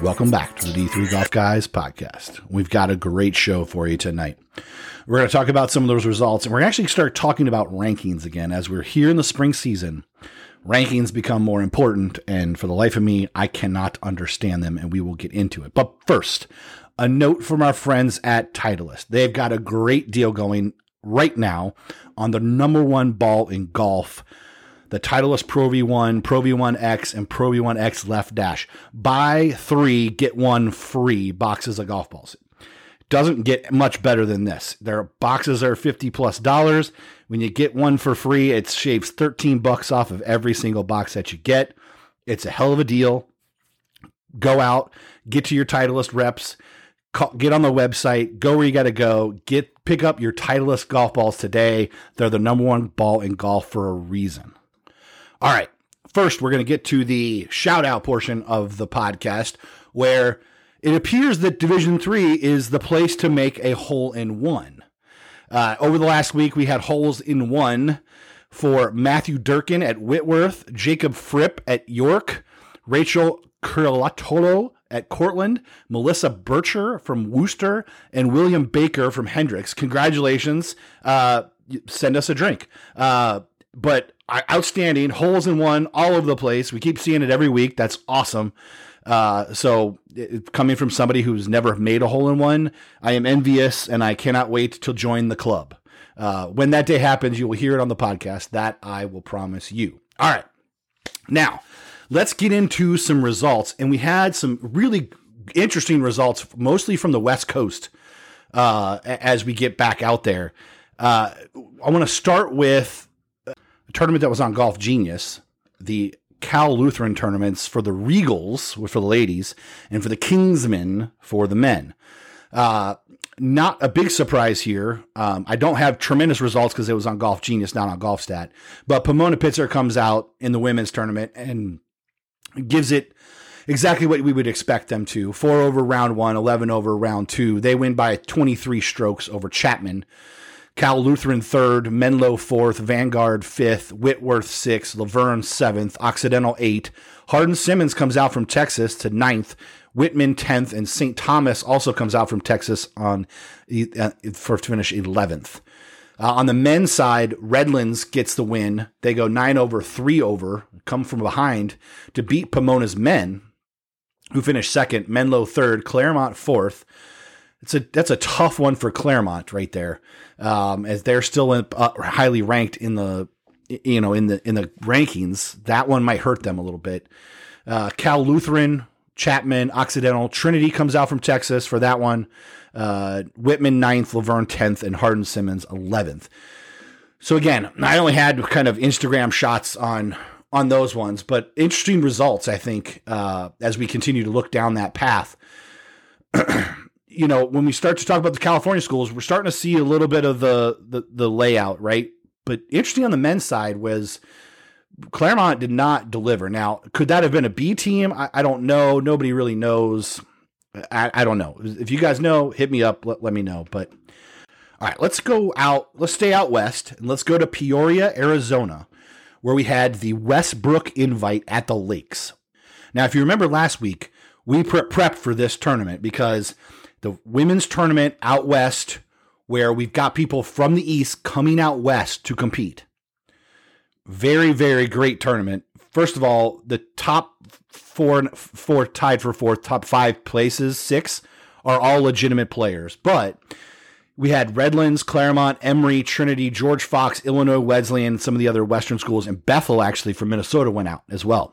Welcome back to the D3 Golf Guys podcast. We've got a great show for you tonight. We're going to talk about some of those results, and we're actually start talking about rankings again. As we're here in the spring season, rankings become more important, and for the life of me, I cannot understand them, and we will get into it. But first, a note from our friends at Titleist. They've got a great deal going right now on the number one ball in golf, the Titleist Pro V1, Pro V1X, and Pro V1X Left Dash. Buy 3, get 1 free boxes of golf balls. Doesn't get much better than this. Their boxes are $50+. When you get one for free, it shaves $13 off of every single box that you get. It's a hell of a deal. Go out, get to your Titleist reps, get on the website, go where you got to go, pick up your Titleist golf balls today. They're the number one ball in golf for a reason. All right, first we're going to get to the shout out portion of the podcast where it appears that Division 3 is the place to make a hole-in-one. Over the last week, we had holes-in-one for Matthew Durkin at Whitworth, Jacob Fripp at York, Rachel Curlatolo at Cortland, Melissa Bircher from Worcester, and William Baker from Hendricks. Congratulations. Send us a drink. But outstanding, holes-in-one all over the place. We keep seeing it every week. That's awesome. So coming from somebody who's never made a hole-in-one, I am envious and I cannot wait to join the club. When that day happens, you will hear it on the podcast. That I will promise you. All right. Now, let's get into some results. And we had some really interesting results, mostly from the West Coast, as we get back out there. I want to start with a tournament that was on Golf Genius, the Cal Lutheran tournaments for the Regals for the ladies and for the Kingsmen for the men. Not a big surprise here. I don't have tremendous results because it was on Golf Genius, not on GolfStat. But Pomona Pitzer comes out in the women's tournament and gives it exactly what we would expect them to. 4 over round 1, 11 over round 2. They win by 23 strokes over Chapman. Cal Lutheran 3rd, Menlo 4th, Vanguard 5th, Whitworth 6th, Laverne 7th, Occidental 8th. Hardin Simmons comes out from Texas to 9th, Whitman 10th, and St. Thomas also comes out from Texas to finish 11th. On the men's side, Redlands gets the win. They go 9 over, 3 over, come from behind to beat Pomona's men, who finished 2nd, Menlo 3rd, Claremont 4th. That's a tough one for Claremont right there, as they're still highly ranked in the rankings. That one might hurt them a little bit. Cal Lutheran, Chapman, Occidental, Trinity comes out from Texas for that one. Whitman 9th, Laverne 10th, and Hardin Simmons 11th. So again, I only had kind of Instagram shots on those ones, but interesting results, I think, as we continue to look down that path. When we start to talk about the California schools, we're starting to see a little bit of the layout, right? But interesting on the men's side was Claremont did not deliver. Now, could that have been a B team? I don't know. Nobody really knows. I don't know. If you guys know, hit me up. Let me know. But all right, let's go out. Let's stay out west and let's go to Peoria, Arizona, where we had the Westbrook Invite at the Lakes. Now, if you remember last week, we prepped for this tournament because the women's tournament out west, where we've got people from the east coming out west to compete. Very, very great tournament. First of all, the top four tied for fourth, top 5 places, 6 are all legitimate players. But we had Redlands, Claremont, Emory, Trinity, George Fox, Illinois Wesleyan, some of the other Western schools, and Bethel actually from Minnesota went out as well.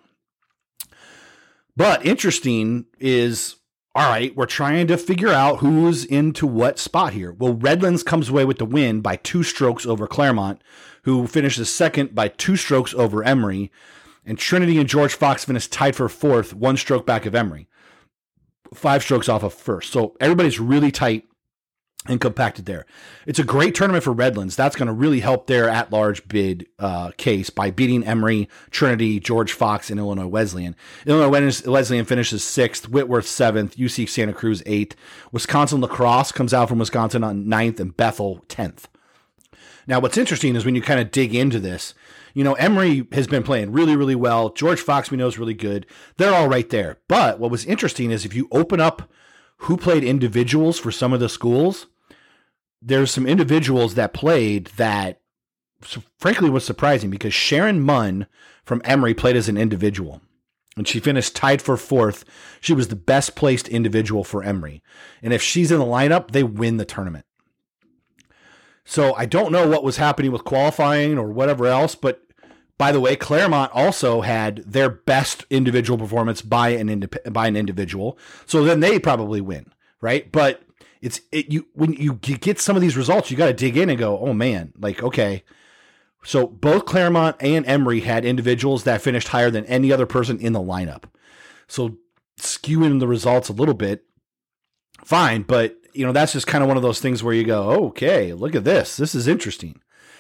But interesting is, all right, we're trying to figure out who's into what spot here. Well, Redlands comes away with the win by 2 strokes over Claremont, who finishes 2nd by 2 strokes over Emory. And Trinity and George Fox finished tied for 4th, 1 stroke back of Emory. 5 strokes off of 1st. So everybody's really tight and compacted there. It's a great tournament for Redlands. That's going to really help their at-large bid case by beating Emory, Trinity, George Fox, and Illinois Wesleyan. Illinois Wesleyan finishes 6th, Whitworth 7th, UC Santa Cruz 8th. Wisconsin Lacrosse comes out from Wisconsin on 9th, and Bethel 10th. Now, what's interesting is when you kind of dig into this, Emory has been playing really, really well. George Fox, we know, is really good. They're all right there. But what was interesting is if you open up who played individuals for some of the schools, there's some individuals that played that, frankly, was surprising because Sharon Munn from Emory played as an individual. And she finished tied for 4th. She was the best placed individual for Emory. And if she's in the lineup, they win the tournament. So I don't know what was happening with qualifying or whatever else, but by the way, Claremont also had their best individual performance by an individual. So then they probably win, right? But when you get some of these results, you got to dig in and go, oh man, like, okay. So both Claremont and Emory had individuals that finished higher than any other person in the lineup. So skewing the results a little bit, fine, but that's just kind of one of those things where you go, oh, okay, look at this. This is interesting.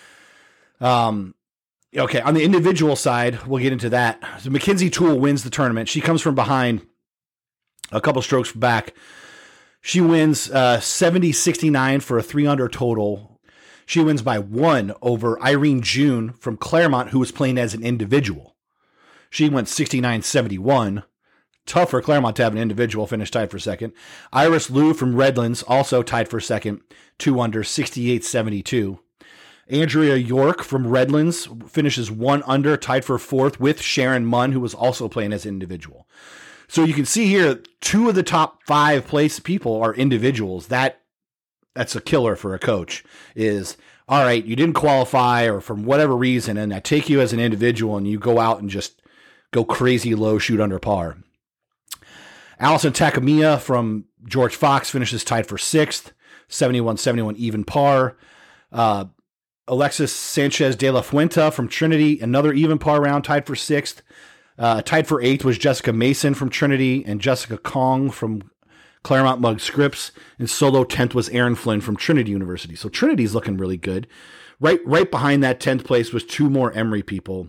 Okay, on the individual side, we'll get into that. So Mackenzie Toole wins the tournament. She comes from behind, a couple strokes back. She wins 70-69 for a 3-under total. She wins by 1 over Irene June from Claremont, who was playing as an individual. She went 69-71. Tough for Claremont to have an individual finish tied for second. Iris Liu from Redlands also tied for second, 2 under, 68-72. Andrea York from Redlands finishes 1 under, tied for 4th with Sharon Munn, who was also playing as an individual. So you can see here, 2 of the top 5 place people are individuals. That's a killer for a coach. Is, all right, you didn't qualify or from whatever reason, and I take you as an individual and you go out and just go crazy low, shoot under par. Allison Takamiya from George Fox finishes tied for 6th, 71-71 even par. Alexis Sanchez de la Fuente from Trinity, another even par round, tied for 6th. Tied for 8th was Jessica Mason from Trinity and Jessica Kong from Claremont Mug Scripps. And solo 10th was Aaron Flynn from Trinity University. So Trinity's looking really good. Right behind that 10th place was 2 more Emory people.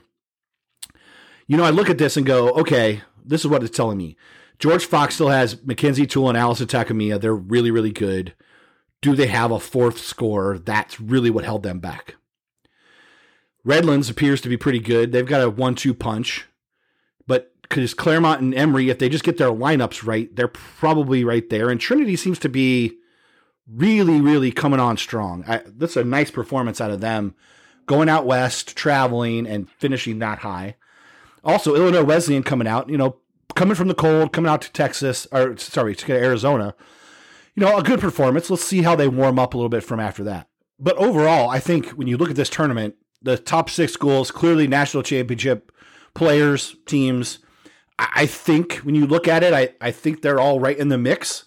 I look at this and go, okay, this is what it's telling me. George Fox still has Mackenzie Toole and Allison Takamiya. They're really, really good. Do they have a 4th scorer? That's really what held them back. Redlands appears to be pretty good. They've got a 1-2 punch. But because Claremont and Emory, if they just get their lineups right, they're probably right there. And Trinity seems to be really, really coming on strong. That's a nice performance out of them. Going out west, traveling, and finishing that high. Also, Illinois Wesleyan coming out, coming from the cold, coming out to Arizona. A good performance. Let's see how they warm up a little bit from after that. But overall, I think when you look at this tournament, the top 6 schools, clearly national championship players, teams. I think when you look at it, I think they're all right in the mix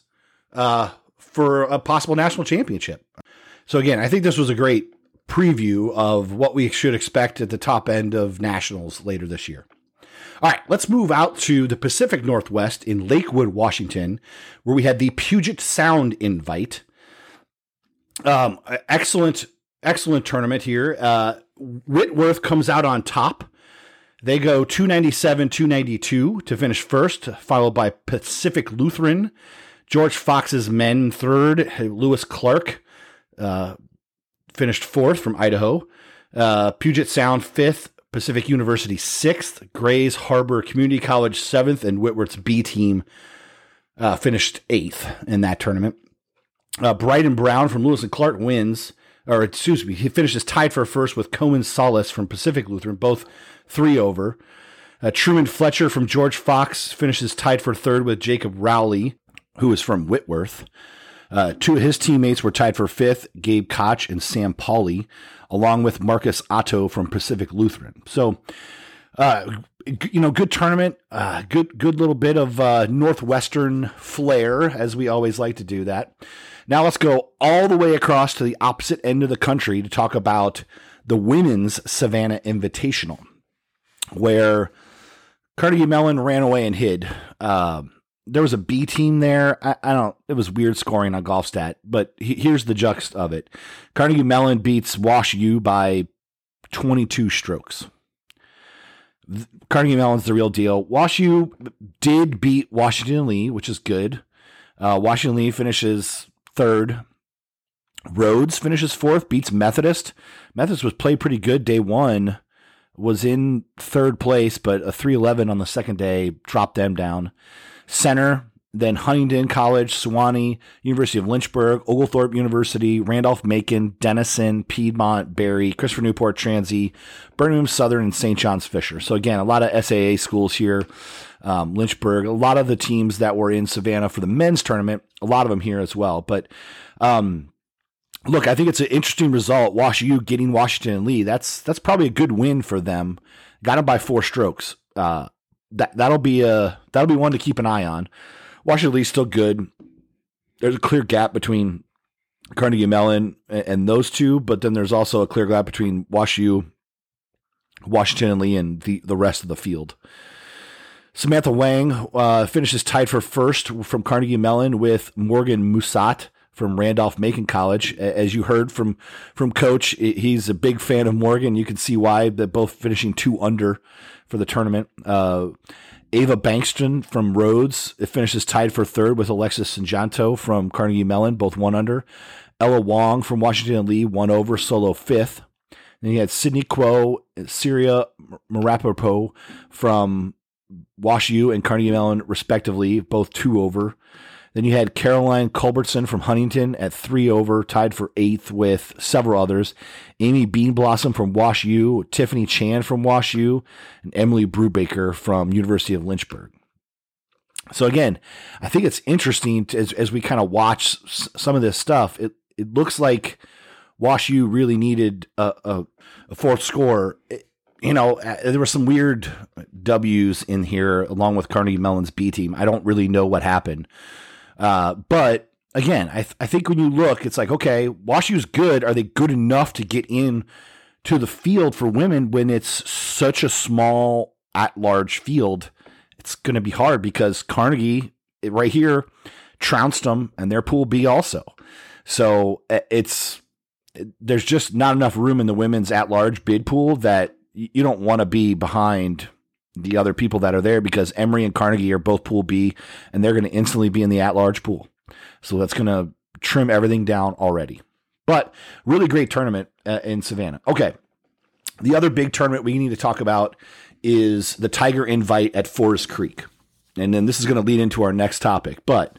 for a possible national championship. So again, I think this was a great preview of what we should expect at the top end of nationals later this year. All right, let's move out to the Pacific Northwest in Lakewood, Washington, where we had the Puget Sound invite. Excellent tournament here. Whitworth comes out on top. They go 297-292 to finish first, followed by Pacific Lutheran. George Fox's men third. Lewis Clark finished 4th from Idaho. Puget Sound 5th. Pacific University 6th, Grays Harbor Community College 7th, and Whitworth's B team finished 8th in that tournament. Brighton Brown from Lewis and Clark he finishes tied for first with Coleman Solis from Pacific Lutheran, both 3 over. Truman Fletcher from George Fox finishes tied for 3rd with Jacob Rowley, who is from Whitworth. 2 of his teammates were tied for 5th, Gabe Koch and Sam Pauley, along with Marcus Otto from Pacific Lutheran. So, good tournament, good little bit of Northwestern flair, as we always like to do that. Now let's go all the way across to the opposite end of the country to talk about the Women's Savannah Invitational, where Carnegie Mellon ran away and hid. There was a B team there. It was weird scoring on GolfStat, but here's the juxt of it. Carnegie Mellon beats Wash U by 22 strokes. Carnegie Mellon's the real deal. Wash U did beat Washington Lee, which is good. Washington Lee finishes 3rd. Rhodes finishes 4th, beats Methodist. Methodist was played pretty good day 1. was in third place, but a 311 on the second day dropped them down. Center, then Huntington College, Sewanee, University of Lynchburg, Oglethorpe University, Randolph-Macon, Denison, Piedmont, Berry, Christopher Newport, Transy, Birmingham Southern, and St. John's Fisher. So again, a lot of SAA schools here. Lynchburg, a lot of the teams that were in Savannah for the men's tournament, a lot of them here as well. But look, I think it's an interesting result. Wash U getting Washington and Lee. That's probably a good win for them. Got them by 4 strokes. That'll be one to keep an eye on. Washington Lee's still good. There's a clear gap between Carnegie Mellon and those two, but then there's also a clear gap between WashU, Washington and Lee, and the rest of the field. Samantha Wang finishes tied for first from Carnegie Mellon with Morgan Musat from Randolph-Macon College. As you heard from Coach, he's a big fan of Morgan. You can see why. They're both finishing 2 under for the tournament. Ava Bankston from Rhodes finishes tied for third with Alexis Sanjanto from Carnegie Mellon, both 1 under. Ella Wong from Washington and Lee, 1 over, solo 5th. Then you had Sydney Kuo, Syria Marapopo from WashU and Carnegie Mellon, respectively, both 2 over. Then you had Caroline Culbertson from Huntington at 3 over, tied for 8th with several others. Amy Beanblossom from WashU, Tiffany Chan from WashU, and Emily Brubaker from University of Lynchburg. So again, I think it's interesting as we kind of watch some of this stuff. It looks like WashU really needed a 4th score. There were some weird W's in here along with Carnegie Mellon's B team. I don't really know what happened. But again, I think when you look, it's like, okay, WashU's good. Are they good enough to get in to the field for women when it's such a small at-large field? It's going to be hard because Carnegie right here trounced them and their pool B also. So there's just not enough room in the women's at-large bid pool that you don't want to be behind the other people that are there because Emory and Carnegie are both pool B and they're going to instantly be in the at-large pool. So that's going to trim everything down already. But really great tournament in Savannah. Okay. The other big tournament we need to talk about is the Tiger Invite at Forest Creek. And then this is going to lead into our next topic. But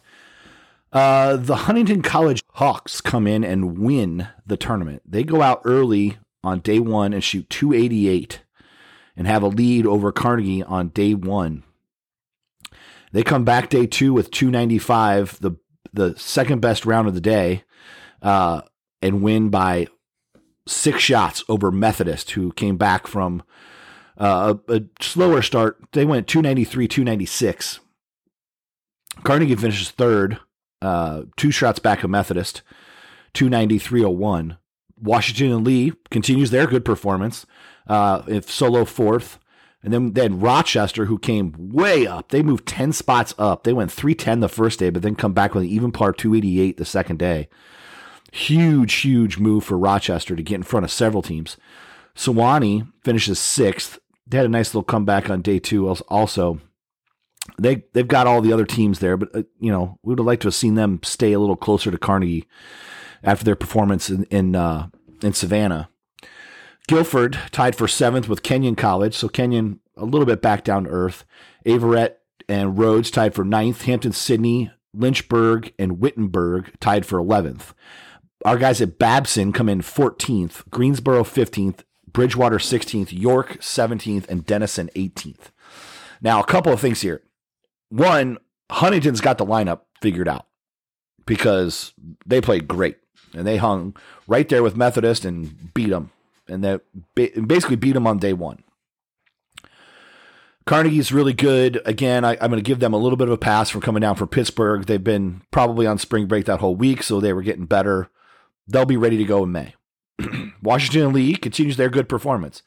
the Huntington College Hawks come in and win the tournament. They go out early on day 1 and shoot 288 and have a lead over Carnegie on day 1. They come back day 2 with 295, the second best round of the day, and win by 6 shots over Methodist, who came back from a slower start. They went 293, 296. Carnegie finishes third, 2 shots back of Methodist, 290, 301. Washington and Lee continues their good performance, if solo 4th. And then Rochester, who came way up. They moved 10 spots up. They went 310 the first day, but then come back with an even par 288 the second day. Huge move for Rochester to get in front of several teams. Sewanee finishes 6th. They had a nice little comeback on day 2 also. They've got all the other teams there, but we would have liked to have seen them stay a little closer to Carnegie after their performance in Savannah. Guilford tied for 7th with Kenyon College, so Kenyon a little bit back down to earth. Averett and Rhodes tied for 9th. Hampton-Sydney, Lynchburg, and Wittenberg tied for 11th. Our guys at Babson come in 14th, Greensboro 15th, Bridgewater 16th, York 17th, and Denison 18th. Now, a couple of things here. One, Huntington's got the lineup figured out because they played great, and they hung right there with Methodist and beat them. And they basically beat them on day 1. Carnegie's really good. Again, I'm going to give them a little bit of a pass for coming down from Pittsburgh. They've been probably on spring break that whole week, so they were getting better. They'll be ready to go in May. Washington and Lee continues their good performance.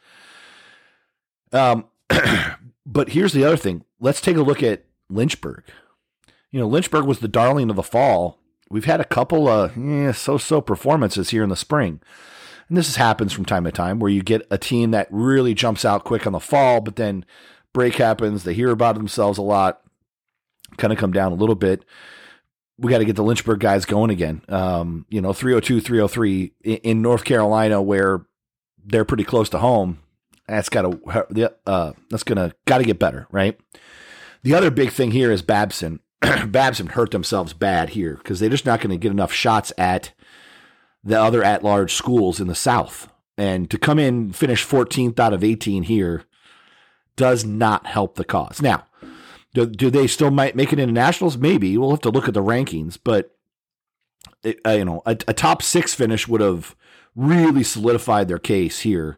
But here's the other thing. Let's take a look at Lynchburg. Lynchburg was the darling of the fall. We've had a couple of so-so performances here in the spring. And this happens from time to time where you get a team that really jumps out quick on the fall, but then break happens. They hear about themselves a lot, kind of come down a little bit. We got to get the Lynchburg guys going again. 302, 303 in North Carolina, where they're pretty close to home. That's got to get better, right? The other big thing here is Babson. Babson hurt themselves bad here because they're just not going to get enough shots at the other at-large schools in the South. And to come in, finish 14th out of 18 here does not help the cause. Now, do they still might make it into nationals? Maybe. We'll have to look at the rankings, but a top 6 finish would have really solidified their case here.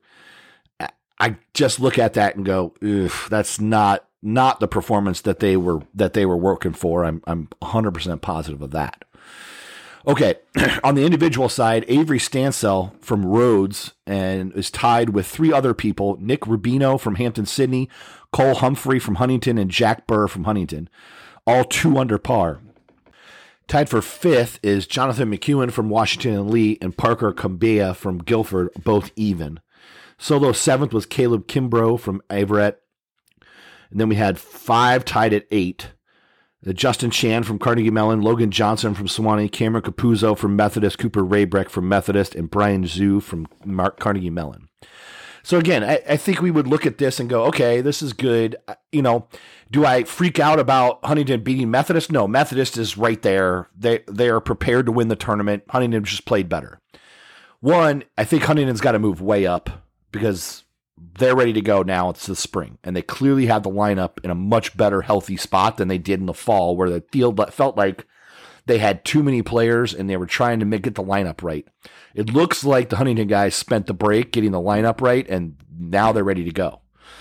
I just look at that and go, that's not the performance that they were working for. I'm 100% positive of that. Okay, on the individual side, Avery Stansell from Rhodes and is tied with 3 other people: Nick Rubino from Hampton-Sydney, Cole Humphrey from Huntington, and Jack Burr from Huntington, all 2 under par. Tied for 5th is Jonathan McEwen from Washington and Lee and Parker Cumbia from Guilford, both even. Solo 7th was Caleb Kimbrough from Averett. And then we had 5 tied at 8. Justin Chan from Carnegie Mellon, Logan Johnson from Sewanee, Cameron Capuzzo from Methodist, Cooper Raybreck from Methodist, and Brian Zhu from Carnegie Mellon. So again, I think we would look at this and go, okay, this is good. Do I freak out about Huntington beating Methodist? No, Methodist is right there. They are prepared to win the tournament. Huntington just played better. One, I think Huntington's got to move way up because they're ready to go now. It's the spring, and they clearly have the lineup in a much better, healthy spot than they did in the fall, where the field felt like they had too many players and they were trying to get the lineup right. It looks like the Huntington guys spent the break getting the lineup right, and now they're ready to go.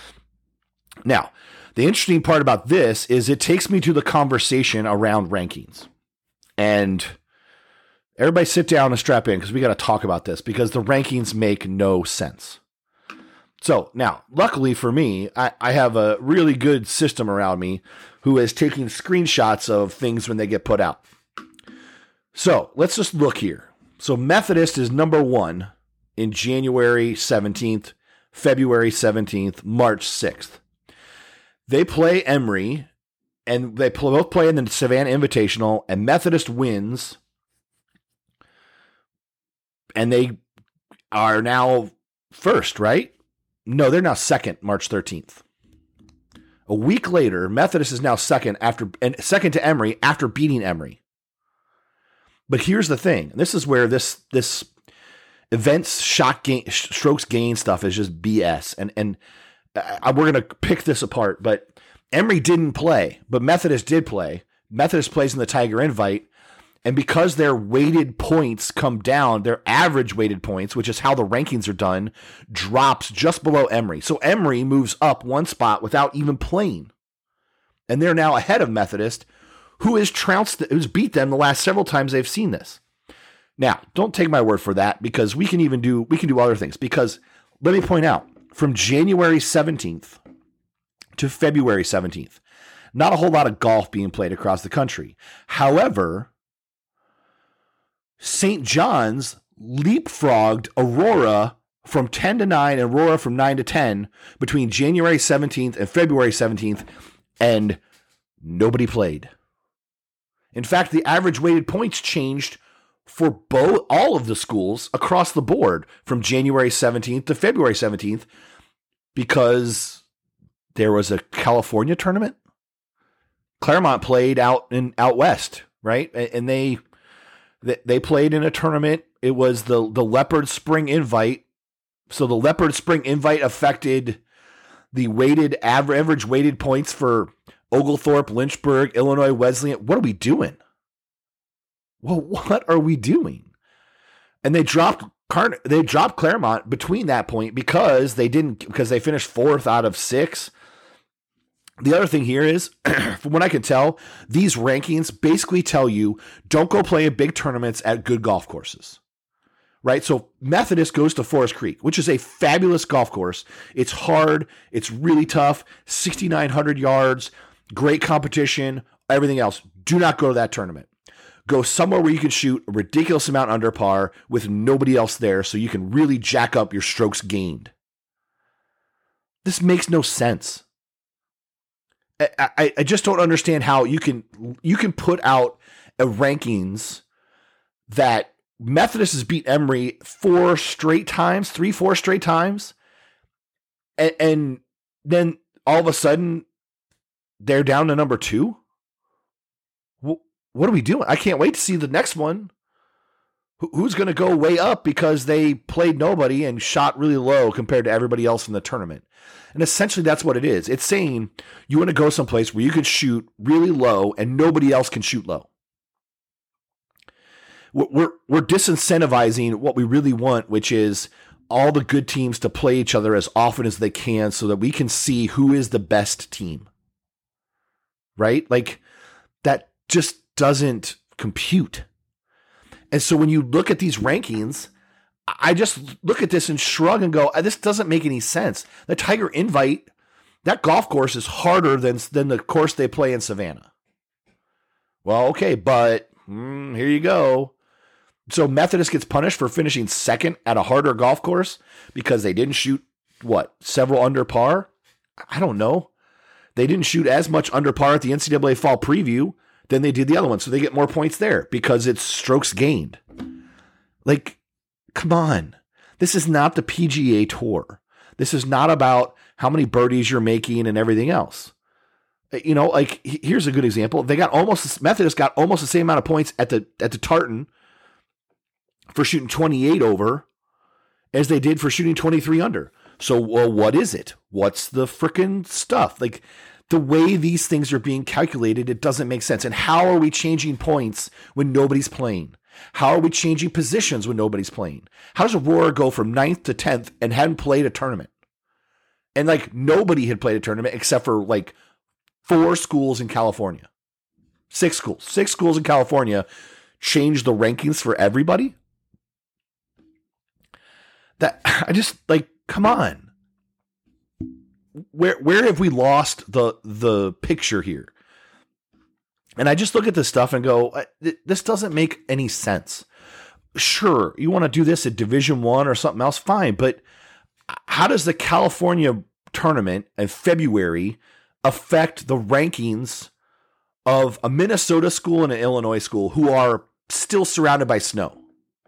Now, the interesting part about this is it takes me to the conversation around rankings. And everybody sit down and strap in because we got to talk about this because the rankings make no sense. So now, luckily for me, I have a really good system around me who is taking screenshots of things when they get put out. So let's just look here. So Methodist is number 1 in January 17th, February 17th, March 6th. They play Emory, and they both play in the Savannah Invitational, and Methodist wins, and they are now first, right? No, they're now second, March 13th. A week later, Methodist is now second to Emory after beating Emory. But here's the thing. This is where this events strokes gain stuff is just BS. And we're going to pick this apart. But Emory didn't play, but Methodist did play. Methodist plays in the Tiger Invite. And because their weighted points come down, their average weighted points, which is how the rankings are done, drops just below Emory. So Emory moves up 1 spot without even playing. And they're now ahead of Methodist, who has beat them the last several times they've seen this. Now, don't take my word for that because we can do other things. Because let me point out, from January 17th to February 17th, not a whole lot of golf being played across the country. However, St. John's leapfrogged Aurora from 10 to 9 and Aurora from 9 to 10 between January 17th and February 17th, and nobody played. In fact, the average weighted points changed for all of the schools across the board from January 17th to February 17th because there was a California tournament. Claremont played out west, right? And they played in a tournament. It was the Leopard Spring Invite. So the Leopard Spring Invite affected the average weighted points for Oglethorpe, Lynchburg, Illinois Wesleyan. What are we doing? Well, what are we doing? And they dropped Claremont between that point because they finished 4th out of 6. The other thing here is, from what I can tell, these rankings basically tell you don't go play in big tournaments at good golf courses, right? So Methodist goes to Forest Creek, which is a fabulous golf course. It's hard. It's really tough. 6,900 yards, great competition, everything else. Do not go to that tournament. Go somewhere where you can shoot a ridiculous amount under par with nobody else there so you can really jack up your strokes gained. This makes no sense. I just don't understand how you can put out a rankings that Methodist has beat Emory 4 straight times, 3-4 straight times, and then all of a sudden they're down to number 2. What are we doing? I can't wait to see the next one. Who's going to go way up because they played nobody and shot really low compared to everybody else in the tournament? And essentially that's what it is. It's saying you want to go someplace where you can shoot really low and nobody else can shoot low. We're disincentivizing what we really want, which is all the good teams to play each other as often as they can so that we can see who is the best team. Right? Like, that just doesn't compute. And so when you look at these rankings, I just look at this and shrug and go, this doesn't make any sense. The Tiger Invite, that golf course is harder than the course they play in Savannah. Well, okay, but here you go. So Methodist gets punished for finishing second at a harder golf course because they didn't shoot, several under par? I don't know. They didn't shoot as much under par at the NCAA Fall Preview than they did the other one, so they get more points there because it's strokes gained. Like, come on. This is not the PGA Tour. This is not about how many birdies you're making and everything else. You know, like, here's a good example. Methodist got almost the same amount of points at the Tartan for shooting 28 over as they did for shooting 23 under. So, well, what is it? What's the frickin' stuff? Like, the way these things are being calculated, it doesn't make sense. And how are we changing points when nobody's playing? How are we changing positions when nobody's playing? How does Aurora go from 9th to 10th and hadn't played a tournament? And like nobody had played a tournament except for like 4 schools in California. 6 schools. 6 schools in California changed the rankings for everybody. That I just like, come on. Where have we lost the picture here? And I just look at this stuff and go, this doesn't make any sense. Sure, you want to do this at Division I or something else, fine. But how does the California tournament in February affect the rankings of a Minnesota school and an Illinois school who are still surrounded by snow?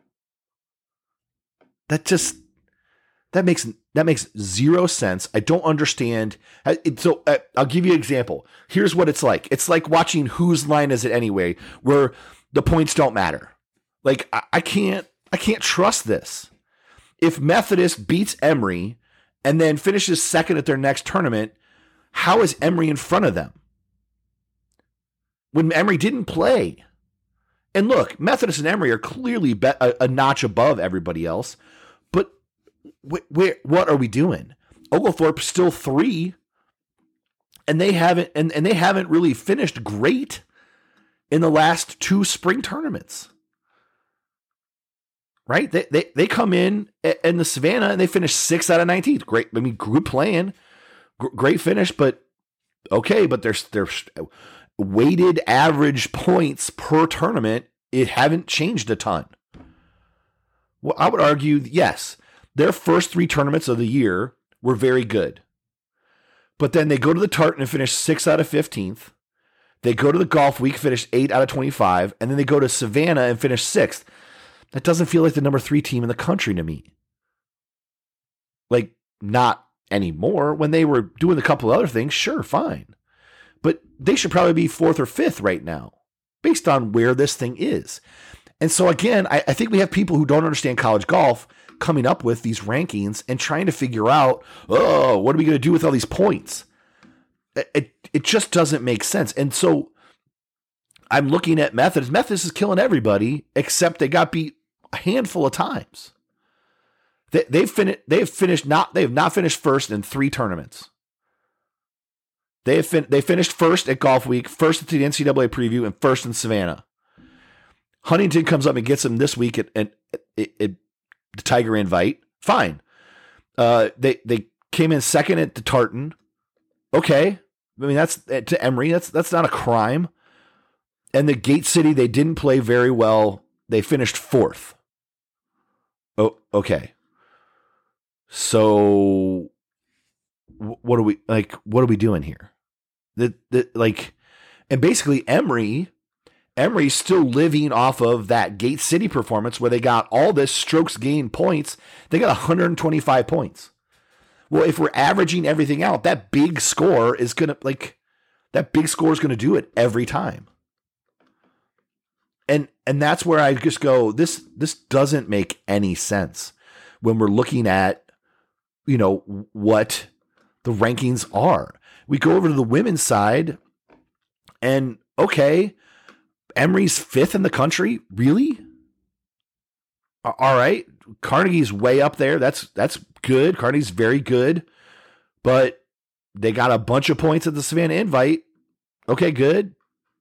That makes zero sense. I don't understand. So I'll give you an example. Here's what it's like. It's like watching Whose Line Is It Anyway, where the points don't matter. Like, I can't trust this. If Methodist beats Emory and then finishes second at their next tournament, how is Emory in front of them when Emory didn't play? And look, Methodist and Emory are clearly a notch above everybody else. But what are we doing? Oglethorpe's still 3, and they haven't really finished great in the last 2 spring tournaments. Right? They come in the Savannah and they finish 6th out of 19th. Great. I mean, good playing, great finish, but okay. But there's weighted average points per tournament. It haven't changed a ton. Well, I would argue, yes, their first 3 tournaments of the year were very good. But then they go to the Tartan and finish 6th out of 15th. They go to the Golf Week, finish 8 out of 25. And then they go to Savannah and finish 6th. That doesn't feel like the number 3 team in the country to me. Like, not anymore. When they were doing a couple of other things, sure, fine. But they should probably be 4th or 5th right now, based on where this thing is. And so, again, I think we have people who don't understand college golf coming up with these rankings and trying to figure out, what are we going to do with all these points? It just doesn't make sense. And so I'm looking at Methodist. Methodist is killing everybody, except they got beat a handful of times. They have not finished first in 3 tournaments. They finished first at Golf Week, first at the NCAA Preview, and first in Savannah. Huntington comes up and gets them this week at the Tiger Invite. Fine. They came in second at the Tartan. Okay. I mean, that's to Emory. That's not a crime. And the Gate City, they didn't play very well. They finished 4th. Oh, okay. So what are we doing here? And basically Emory's still living off of that Gate City performance where they got all this strokes gained points. They got 125 points. Well, if we're averaging everything out, that big score is going to do it every time. And that's where I just go, this doesn't make any sense when we're looking at, what the rankings are. We go over to the women's side and okay, Emory's 5th in the country. Really? All right. Carnegie's way up there. That's good. Carnegie's very good, but they got a bunch of points at the Savannah Invite. Okay, good.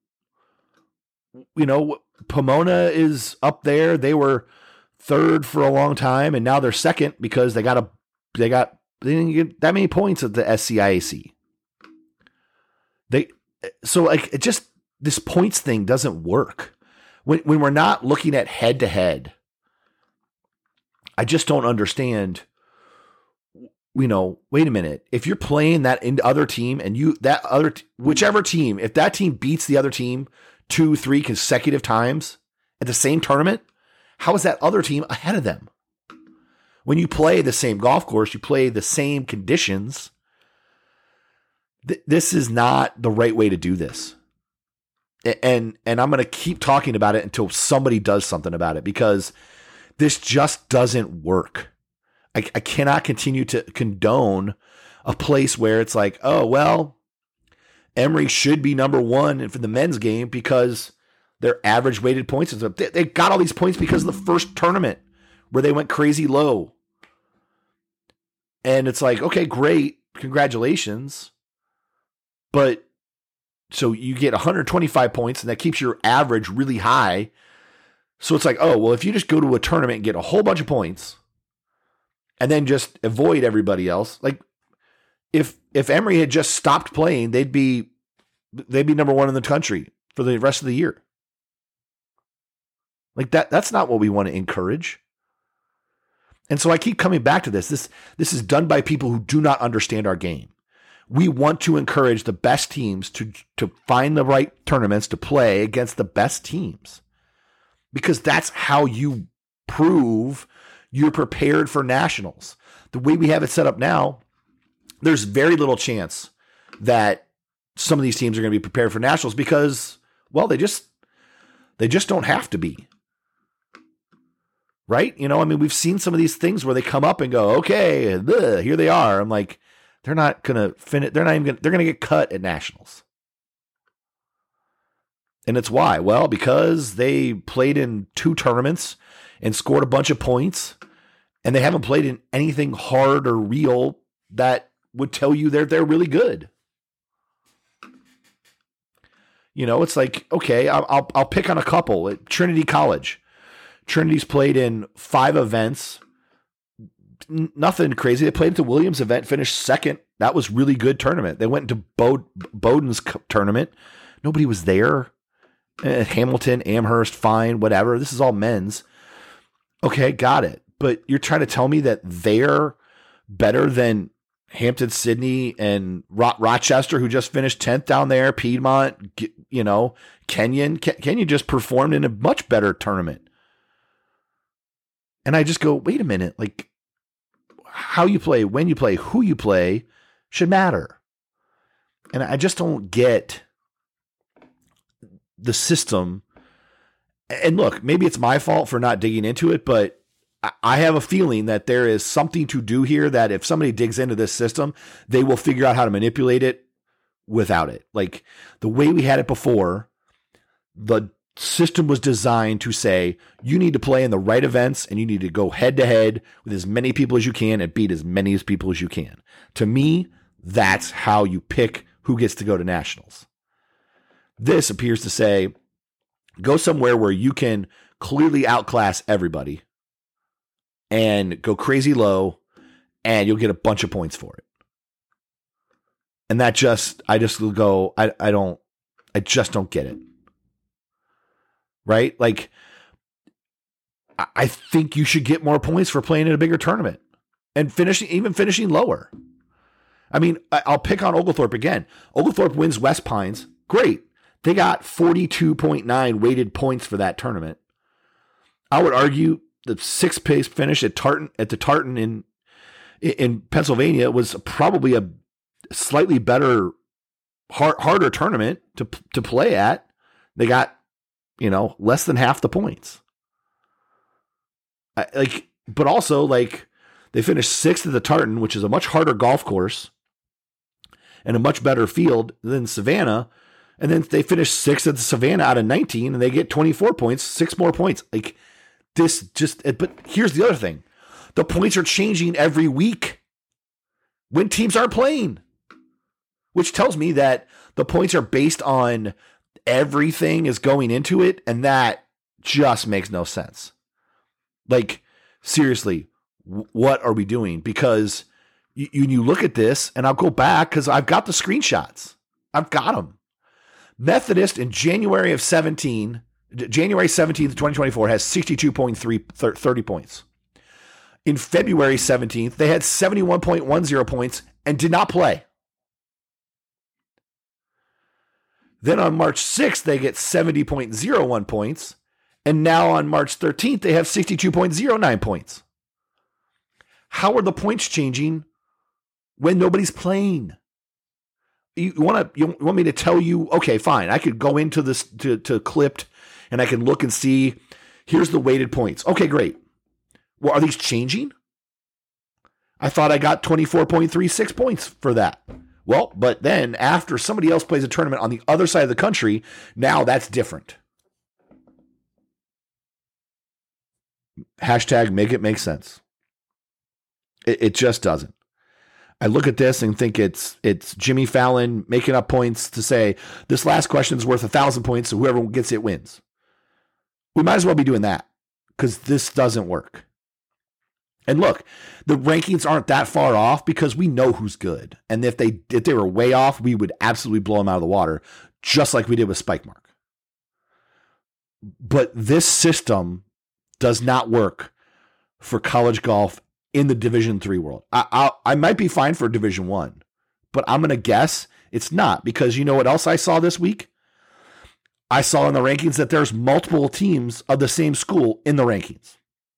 Pomona is up there. They were 3rd for a long time, and now they're 2nd because they didn't get that many points at the SCIAC. This points thing doesn't work when we're not looking at head to head. I just don't understand. Wait a minute. If you're playing that other team and whichever team, if that team beats the other team 2-3 consecutive times at the same tournament, how is that other team ahead of them? When you play the same golf course, you play the same conditions. This is not the right way to do this. And I'm going to keep talking about it until somebody does something about it, because this just doesn't work. I cannot continue to condone a place where it's like, oh, well, Emory should be number 1 for the men's game because their average weighted points is up. They got all these points because of the first tournament where they went crazy low. And it's like, okay, great. Congratulations. But so you get 125 points and that keeps your average really high. So it's like, oh, well, if you just go to a tournament and get a whole bunch of points and then just avoid everybody else, like if Emory had just stopped playing, they'd be number 1 in the country for the rest of the year. Like that's not what we want to encourage. And so I keep coming back to this. This is done by people who do not understand our game. We want to encourage the best teams to find the right tournaments to play against the best teams, because that's how you prove you're prepared for nationals. The way we have it set up now, there's very little chance that some of these teams are going to be prepared for nationals because, well, they just don't have to be. Right? We've seen some of these things where they come up and go, okay, here they are. I'm like, they're not going to finish. They're going to get cut at nationals. And it's why? Well, because they played in 2 tournaments and scored a bunch of points, and they haven't played in anything hard or real that would tell you they're really good. It's like, okay, I'll pick on a couple. At Trinity College. Trinity's played in 5 events. Nothing crazy. They played at the Williams event, finished 2nd. That was really good tournament. They went into Bowdoin's tournament. Nobody was there. Hamilton, Amherst, fine, whatever. This is all men's. Okay, got it. But you're trying to tell me that they're better than Hampton-Sydney and Rochester, who just finished 10th down there, Piedmont, Kenyon. Kenyon just performed in a much better tournament. And I just go, wait a minute, like how you play, when you play, who you play should matter. And I just don't get the system. And look, maybe it's my fault for not digging into it, but I have a feeling that there is something to do here that if somebody digs into this system, they will figure out how to manipulate it without it. Like the way we had it before, the system was designed to say, you need to play in the right events and you need to go head to head with as many people as you can and beat as many as people as you can. To me, that's how you pick who gets to go to nationals. This appears to say, go somewhere where you can clearly outclass everybody and go crazy low and you'll get a bunch of points for it. And I just don't get it. Right? Like, I think you should get more points for playing in a bigger tournament and finishing lower. I mean, I'll pick on Oglethorpe again. Oglethorpe wins West Pines. Great. They got 42.9 weighted points for that tournament. I would argue the 6th place finish at the Tartan in Pennsylvania was probably a slightly better, harder tournament to play at. They got, less than half the points. But also they finished 6th at the Tartan, which is a much harder golf course and a much better field than Savannah. And then they finished 6th at the Savannah out of 19, and they get 24 points, 6 more points. But here's the other thing. The points are changing every week when teams aren't playing, which tells me that the points are based on everything is going into it, and that just makes no sense. Seriously, what are we doing? Because you look at this, and I'll go back because I've got the screenshots. I've got them. Methodist in January 17th, 2024 has 62.30 points. In February 17th, they had 71.10 points and did not play. Then on March 6th, they get 70.01 points. And now on March 13th, they have 62.09 points. How are the points changing when nobody's playing? You want me to tell you, okay, fine. I could go into this to Clipped and I can look and see, here's the weighted points. Okay, great. Well, are these changing? I thought I got 24.36 points for that. Well, but then after somebody else plays a tournament on the other side of the country, now that's different. Hashtag make it make sense. It just doesn't. I look at this and think it's Jimmy Fallon making up points to say this last question is worth 1,000 points, so whoever gets it wins. We might as well be doing that because this doesn't work. And look, the rankings aren't that far off because we know who's good. And if they were way off, we would absolutely blow them out of the water, just like we did with Spike Mark. But this system does not work for college golf in the Division III world. I might be fine for Division I, but I'm going to guess it's not, because you know what else I saw this week? I saw in the rankings that there's multiple teams of the same school in the rankings,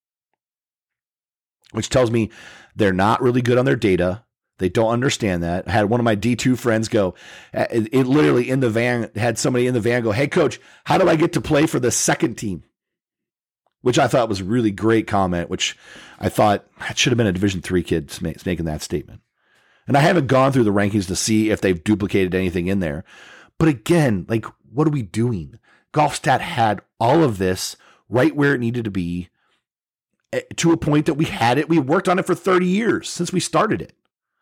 which tells me they're not really good on their data. They don't understand that. I had one of my D2 friends go, it literally in the van, had somebody in the van go, "Hey coach, how do I get to play for the second team?" Which I thought was a really great comment, which I thought it should have been a Division III kid making that statement. And I haven't gone through the rankings to see if they've duplicated anything in there. But again, what are we doing? GolfStat had all of this right where it needed to be, to a point that we had it. We worked on it for 30 years since we started it.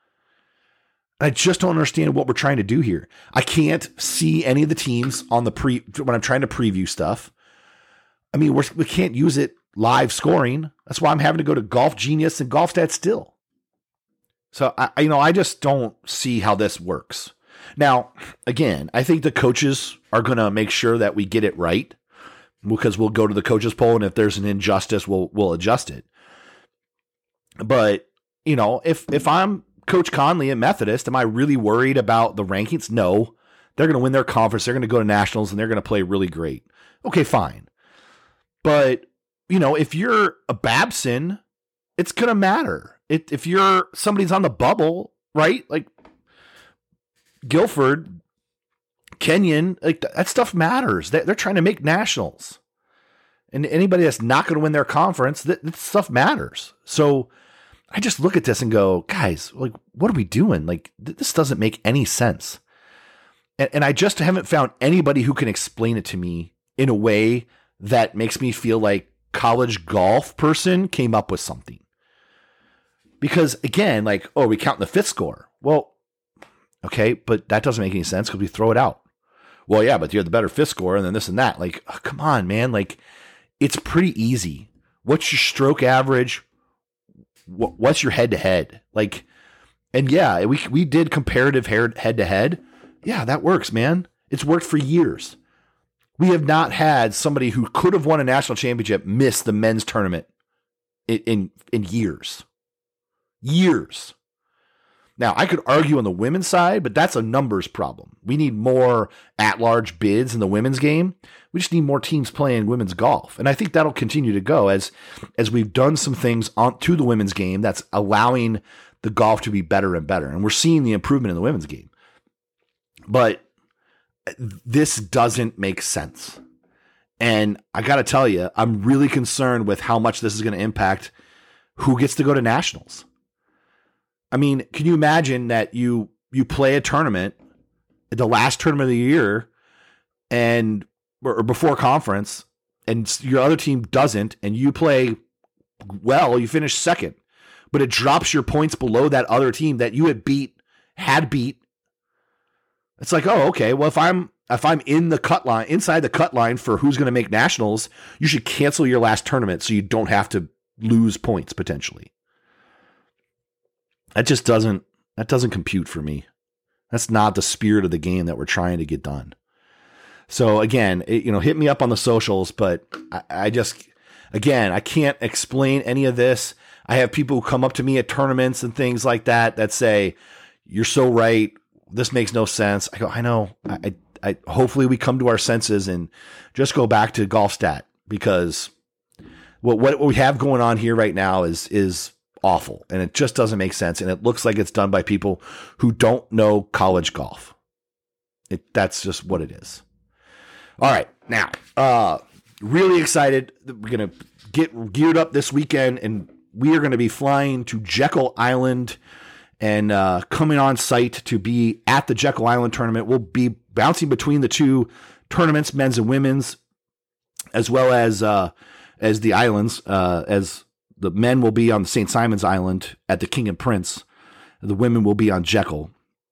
I just don't understand what we're trying to do here. I can't see any of the teams on when I'm trying to preview stuff. I mean, we can't use it live scoring. That's why I'm having to go to Golf Genius and GolfStat still. So I just don't see how this works. Now, again, I think the coaches are going to make sure that we get it right, because we'll go to the coaches poll, and if there's an injustice, we'll adjust it. But if I'm Coach Conley at Methodist, am I really worried about the rankings? No, they're going to win their conference. They're going to go to nationals, and they're going to play really great. Okay, fine. But, if you're a Babson, it's going to matter. If you're somebody's on the bubble, right? Like Guilford, Kenyon, that stuff matters. They're trying to make nationals. And anybody that's not going to win their conference, that stuff matters. So I just look at this and go, guys, what are we doing? This doesn't make any sense. And I just haven't found anybody who can explain it to me in a way that makes me feel like college golf person came up with something. Because again, are we counting the fifth score? Well, okay, but that doesn't make any sense because we throw it out. Well, yeah, but you're the better fifth score and then this and that. Come on, man. It's pretty easy. What's your stroke average? What's your head to head? And yeah, we did comparative head to head. Yeah, that works, man. It's worked for years. We have not had somebody who could have won a national championship miss the men's tournament in years. Years. Now, I could argue on the women's side, but that's a numbers problem. We need more at-large bids in the women's game. We just need more teams playing women's golf. And I think that'll continue to go as we've done some things to the women's game that's allowing the golf to be better and better. And we're seeing the improvement in the women's game. But this doesn't make sense. And I got to tell you, I'm really concerned with how much this is going to impact who gets to go to nationals. I mean, can you imagine that you play a tournament, the last tournament of the year, or before conference, and your other team doesn't, and you play well, you finish second, but it drops your points below that other team that you had beat. It's like, oh, okay. Well, if I'm in the cut line, inside the cut line for who's going to make nationals, you should cancel your last tournament so you don't have to lose points potentially. That doesn't compute for me. That's not the spirit of the game that we're trying to get done. So again, hit me up on the socials, but I can't explain any of this. I have people who come up to me at tournaments and things like that say, "You're so right. This makes no sense." I go, I know. I hopefully we come to our senses and just go back to GolfStat, because what we have going on here right now is awful, and it just doesn't make sense. And it looks like it's done by people who don't know college golf. That's just what it is. All right. Now, really excited. We're going to get geared up this weekend, and we are going to be flying to Jekyll Island and coming on site to be at the Jekyll Island tournament. We'll be bouncing between the two tournaments, men's and women's, as well as the islands. As the men will be on the St. Simon's Island at the King and Prince, the women will be on Jekyll.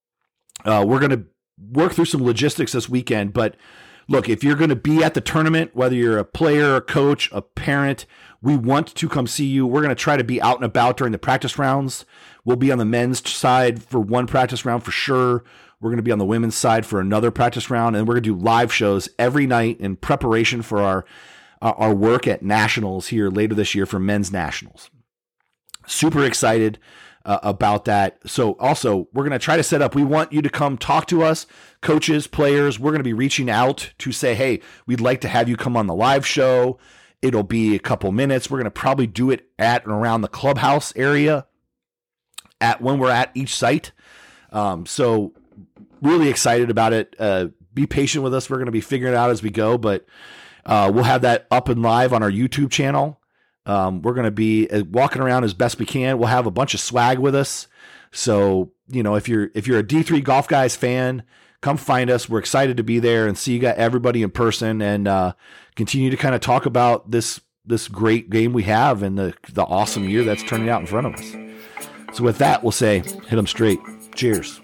We're going to work through some logistics this weekend, but look, if you're going to be at the tournament, whether you're a player, a coach, a parent, we want to come see you. We're going to try to be out and about during the practice rounds. We'll be on the men's side for one practice round for sure. We're going to be on the women's side for another practice round, and we're going to do live shows every night in preparation for our work at nationals here later this year for men's nationals. Super excited about that. So also, we're going to try to set up, we want you to come talk to us, coaches, players. We're going to be reaching out to say, hey, we'd like to have you come on the live show. It'll be a couple minutes. We're going to probably do it at and around the clubhouse area when we're at each site. So really excited about it. Be patient with us. We're going to be figuring it out as we go, but we'll have that up and live on our YouTube channel. We're going to be walking around as best we can. We'll have a bunch of swag with us. So, if you're a D3 Golf Guys fan, come find us. We're excited to be there and see everybody in person, and continue to kind of talk about this great game we have and the awesome year that's turning out in front of us. So with that, we'll say, hit them straight. Cheers.